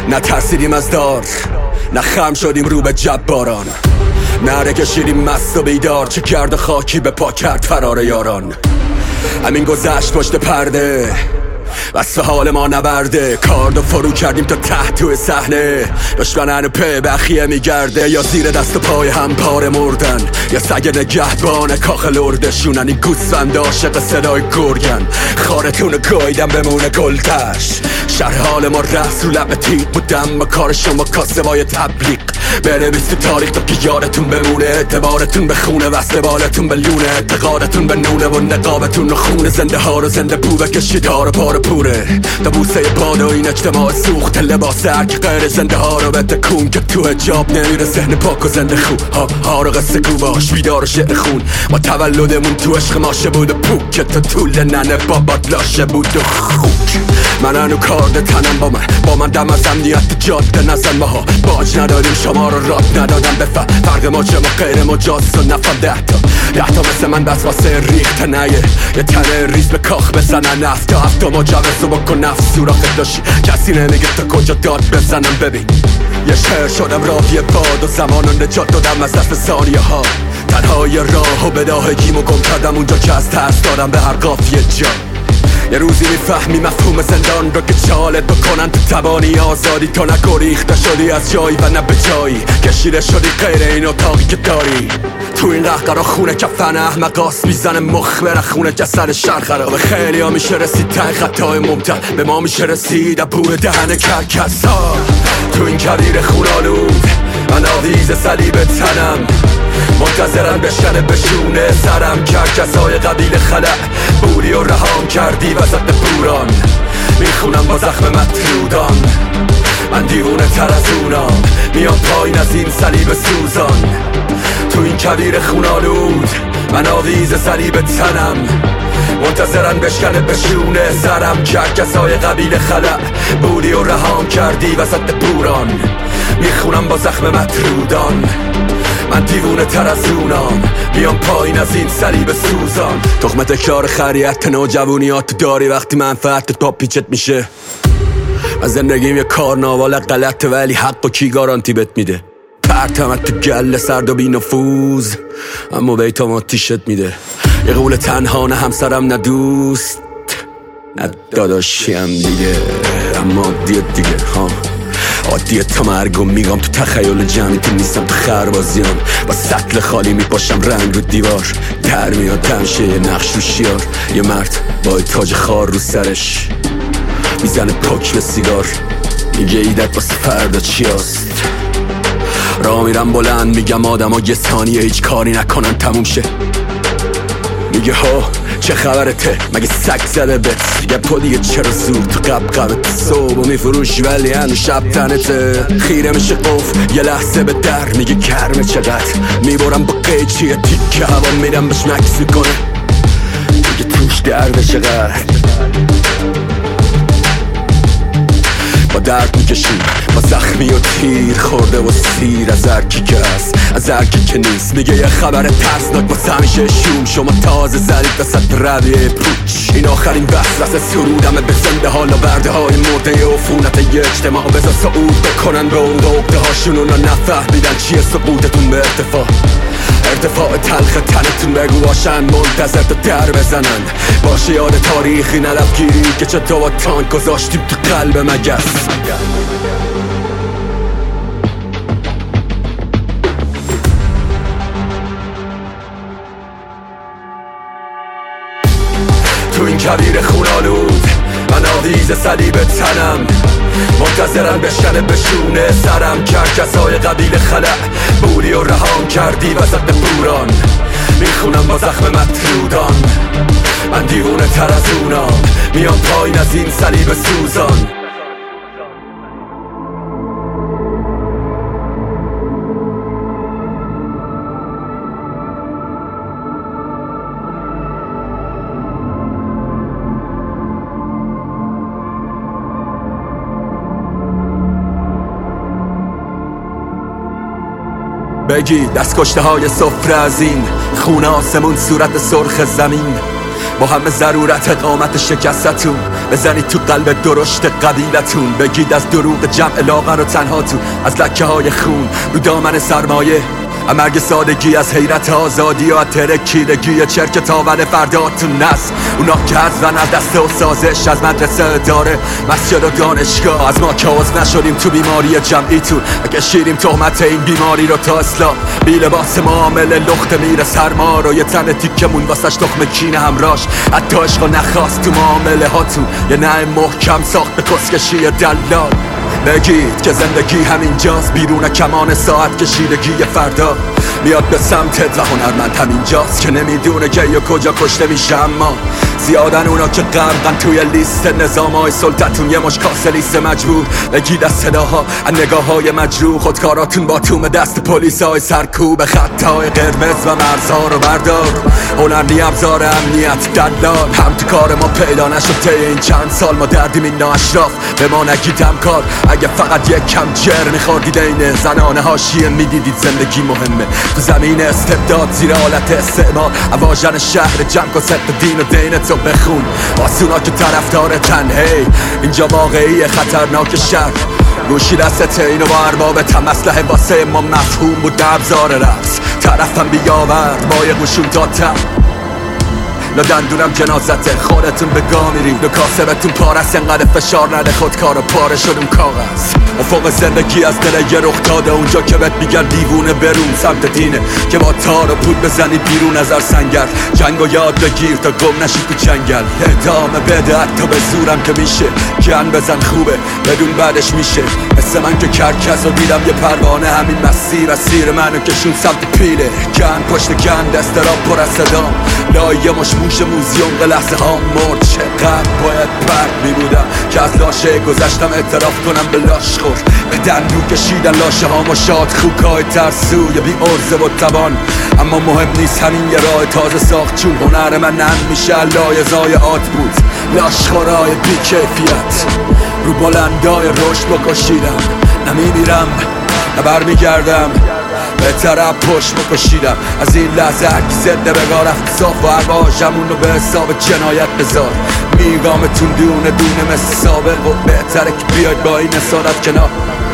نترسیدیم از دار، نه خم شدیم رو به جباران، نره کشیدیم مست و بیدار، چه کرد خاکی به پا کرد فرار یاران. همین گذشت پشت پرده، وصف حال ما نبرده، کارد و فرو کردیم تا ته توی صحنه. دشمنن و پی بخیه میگرده، یا زیر دست و پای هم پاره مردن، یا سگ نگهبان کاخ لردشونن. این گوسفند عاشق صدای گرگن، خارتون گایدن بمونه گلتش. شرح حال ما رفت رو لب تیغ بودم، با کار شما کاسبای تبلیغ. بنویس تو تاریخ تا که یادتون بمونه، اعتبارتون به خونه، وصل بالتون به لونه، اعتقادتون به نونه و نقابتون و خونه. زنده ها رو زنده بو بکشید ها رو پاره پوره، تا بوسه باد و این اجتماع سوخت لباس هرک غیر زنده ها رو بتکون، که تو حجاب نمیره ذهن پاک و زنده خون. ها رو قصه گو باش بیدار و شعر خون، ما تولدمون تو عشق ماشه بود و پوک، که تا طول ننه بابات لاشه بود و خوک. من هنو کارد تنم با من دم از امنیت جاده نزن. ماها باج نداریم شما رو راد ندادم بفهم، فرق ما چه ما غیر مجاز و نفهم. ده تا مثل من بس واسه ریخت نیه، یه تنه ریز به کاخ بزنن. هفتا مجوز رو بکن نفس سوراخت داشتی، کسی نمیگه تا کجا داد بزنم. ببین یه شهر شدم راهی باد و زمان رو نجات دادم از دست ثانیه ها. تنهای راه و بداهگیمو گم کردم اونجا که از ترس دارم به هر قافیه جا. یه روزی میفهمی مفهوم زندان رو، که چالت بکنن تو تبانی آزادی، تا نگریخته شدی از جایی و نه به جایی، کشیده شدی غیر این اتاقی که داری. تو این قهقرا خونه کفن احمقاست، میزنه مخ بره خونه جسد شر خرابه. خیلی ها میشه رسید ته خطای ممتد، به ما میشه رسید بور دهن کرکس ها. تو این کویر خونالود من آویز صلیب تنم، منتظرن بشکنه بشونه سرم. کرکسای قبیل خلع بوری و رهام کردی وسط بوران، میخونم با زخم مطرودان. من دیوونه تر از اونام، میام پایین از این صلیب سوزان. تو این کویر خونالود من آویز صلیب تنم، منتظرن بشکنه بشونه سرم. کرکسای قبیل خلع بوری و رهام کردی وسط بوران، میخونم با زخم مطرودان. من دیوونه تر از اونام، بیام پایین از این صلیب سوزان. تخمه تکرار خریت نوجوانیات داری، وقتی منفعت پا پیچت میشه. از زندگیم یه کارناوال غلطه، ولی حق و کی گارانتی بهت میده؟ پرتمت تو گله سرد و بی نفوذ، اما بیتام آتیشت میده. یه قول تنها نه همسرم نه دوست نه داداشیم دیگه، اما عادیت دیگه ها. عادیه تا مرگو میگم تو تخیل جمعیتی نیستم، تو خربازیام با سطل خالی میپاشم رنگ رو دیوار. در میاد تنشه یه نقش رو شیار، یه مرد با تاج خار رو سرش میزنه پاک به سیگار، میگه ایدت واسه فردا چی هست. راه میرم بلند میگم آدم ها یه ثانیه هیچ کاری نکنن تموم شه. میگه ها چه خبرته مگه سگ زده بهت، یه پا دیگه چرا زور تو قبقبت. صبح میفروشی ولی هنو شب تنته، خیره میشه قفل یه لحظه به در، میگه گرمه چقدر، میبرم با قیچی تیکه هوا میرم بهش مکس میکنه، میگه توش درده چقدر. با درد میکشیم با زخمی و تیر خورده و سیر، از هرکی که هست از هرکی که نیست. میگه یه خبر ترسناک واسه همیشه شوم، شما تازه زدید وسط رویه پوچ. این آخرین وسوسه سرودمه به زنده حالا برده های مرده عفونت یه اجتماع. بذار صعود بکنن به اون عقده هاشون، اونا نفهمیدن چیه سقوطتون به ارتفاع تلخ تنتون. بگو باشن منتظر تا در بزنن، باشه یاد تاریخی نلفگیری که چطور با تانک گذاشتیم تو قلب مگس. تو این کویر خونالود من آویز صلیب تنم، منتظرن بشکنه بشونه سرم. کرکسای قبیل خلع بوری و رهام کردی وسط بوران، میخونم با زخم مطرودان. من دیوونه تر از اونام، میام پایین از این صلیب سوزان. بگی دست کشته های سفره از این خونه آسمون صورت سرخ زمین، با همه ضرورت اقامت شکستتون بزنید تو قلب درشت قبیلتون، بگید از دروغ جمع لاغر و تنهاتون، از لکه های خون رو دامن سرمایه، مرگ سادگی از حیرت آزادی و از ترکیدگی چرک تاول فرداتون نست. اونا که حذفن از دست و سازش، از مدرسه داره مسجد و دانشگاه، از ما که عضو نشدیم تو بیماری جمعیتون، اگه شیریم تهمت این بیماری رو تا اصلاح. بی لباس معامله لخت میره سرما رو، یه تن تیکمون واسش تخم کینه همراش، حتی عشق نخواست تو معامله هاتون، یه نه محکم ساخت به کسکشی دلال. بگید که زندگی همینجاست، بیرون کمان ساعت کشیدگی فردا میاد به سمتت و هنرمند همینجاست که نمیدونه که یا کجا کشته میشه. اما زیادن اونا که غرقن توی لیست نظامای سلطتون، یه مش کاسه لیست مجبور. بگید از صداها از نگاههای مجروح، خودکاراتون با توم دست پلیسای سرکوب، خطای قرمز و مرزها رو بردار. هنرنی ابزار امنیت دلال، هم تو کار ما پیدا نشد طی این چند سال، ما دردیم این نااشراف به ما نگید همکار. اگه فقط یک کم جر میخوردید این زنانه حاشیه میدیدید زندگی مهمه تو زمین استبداد زیر حالت استعمار. اواژن شهر جمع کن ست دین و دینتو بخون، آسونا که طرفدار تنهی اینجا واقعی خطرناک شهر. گوشی دستت اینو با اربابت هم اسلحه واسه ما مفهوم بود ابزار رقص. طرفم بیاورد با یه قشون داتم دندونم جنازته، خودتون به گا میرید و کاسبتون پارست، انقدر فشار نده خودکار و پاره شد اون کاغذ. افق زندگی از دل یه رخ داده، اونجا که بهت میگن دیوونه برون سمت دینه، که با تار و پود بزنی بیرون از سنگر. جنگ و یاد بگیر تا گم نشی تو جنگل، ادامه بده حتی به زورم که میشه، گن بزن خوبه بدون بعدش میشه. مثل من که کرکس و دیدم یه پروانه، همین مسیر اسیر منو کشون سمت پیله، گن پشت گن دست را پر از صدام، لایه مش موش موزیوم به لحظه ها مرد. چقدر باید پرد میبودم که از لاشه گذشتم اعتراف کنم به لاش خور. به دندو کشیدن لاشه ها مشاد خوکای ترسوی بی عرضه و توان، اما مهم نیست همین یه راه تازه ساخت، چون هنر من نم میشه لایزای آت بود. لاش خورای بی کیفیت رو بلندای رشد بکشیدم، نمیمیرم نه برمیگردم، به طرف پشت بکشیدم. از این لحظه هرکی زده بگاه رفت صاف و عواجمون رو به حساب جنایت بذار. میگامتون دونه دونه مثل سابق و بهتره که بیاید با این اصالت کنار.